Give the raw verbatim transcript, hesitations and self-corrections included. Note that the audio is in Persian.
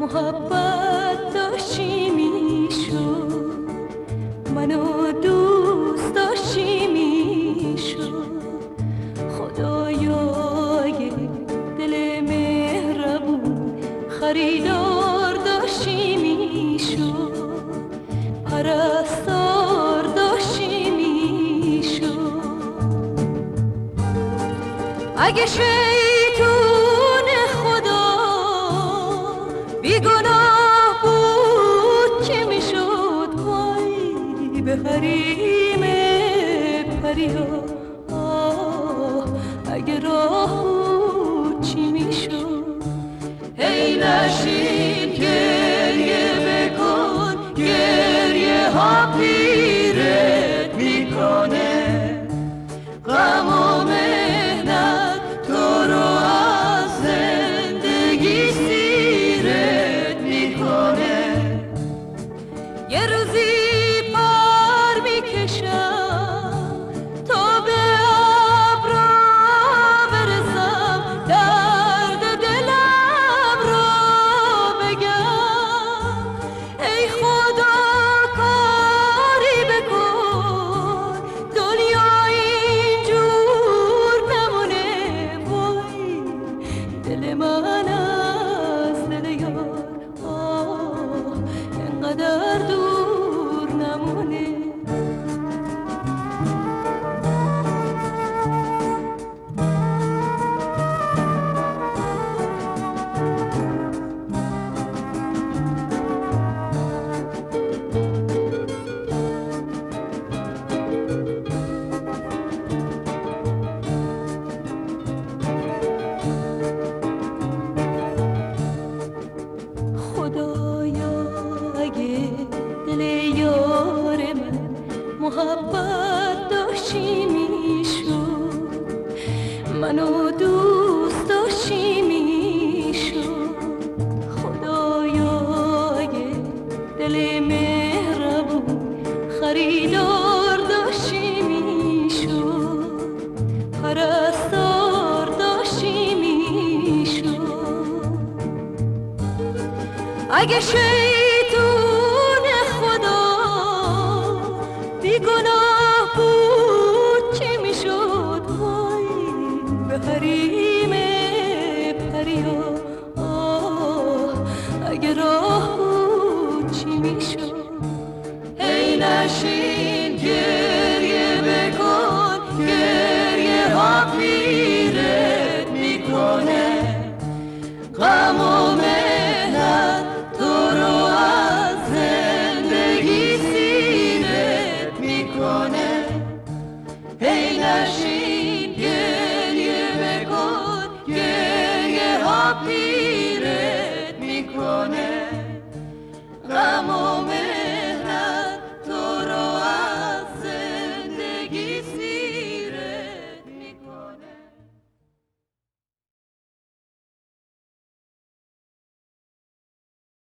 محبت داشتی میشد، منو دوست داشتی میشد. خدایای دل مهربون خریدار داشتی میشد، پرستار داشتی میشد. اگه شیطون خدا بیگناه بود چه میشد؟ وای به حریم پریا، آه اگه راه بود چی میشد؟ هی نشین گریه بکن، گریه ها پیرت میکنه، غم و مهنت تو رو از زندگی سیرت میکنه. یه روزی پر میکشم تا به ابرا برسم، درد دلم رو بگم. ای خدا کاری بکن دنیا اینجور نمونه، وای دل من از دل یار آه انقدر دور نمونه. خدایا اگه دل یار من محبت داشتی میشد، منو دوست داشتی میشد. خدایا اگه دل مهربون خریدار داشتی میشد، پرستار داشتی میشد. اگه شیطون خدا بیگناه بود چی میشد؟ وای به حریم پریا، آه اگه راه بود چی میشد؟ هی نشین